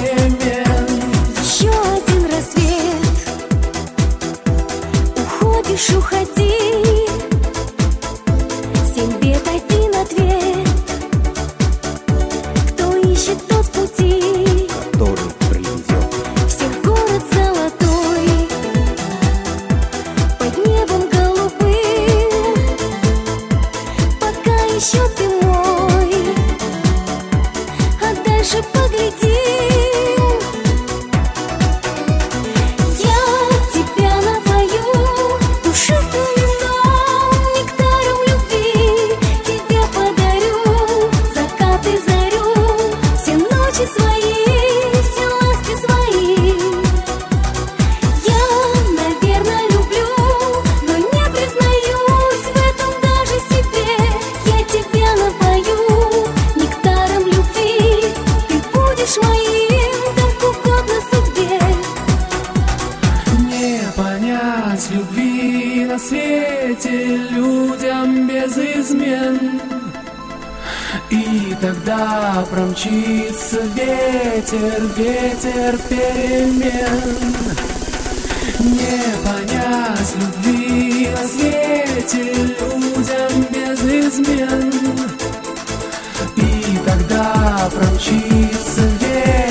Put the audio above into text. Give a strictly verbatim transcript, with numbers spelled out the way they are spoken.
перемен. Еще один рассвет, уходишь, уходи. Семь бед, один ответ. Кто ищет, тот пути, Который приведет. всех город золотой, под небом голубым. Пока еще ты мой, а дальше поглядим. Я тебя напою душистым вином, нектаром любви. Тебе подарю закат и зарю, все ночи свои, все ласки свои. Я, наверное, люблю, но не признаюсь в этом даже себе. Я тебя напою нектаром любви, ты будешь моим, так угодно судьбе. Не понять любви на свете людям без измен. И тогда промчится ветер, ветер перемен. Не понять любви на свете людям без измен. И тогда промчится ветер.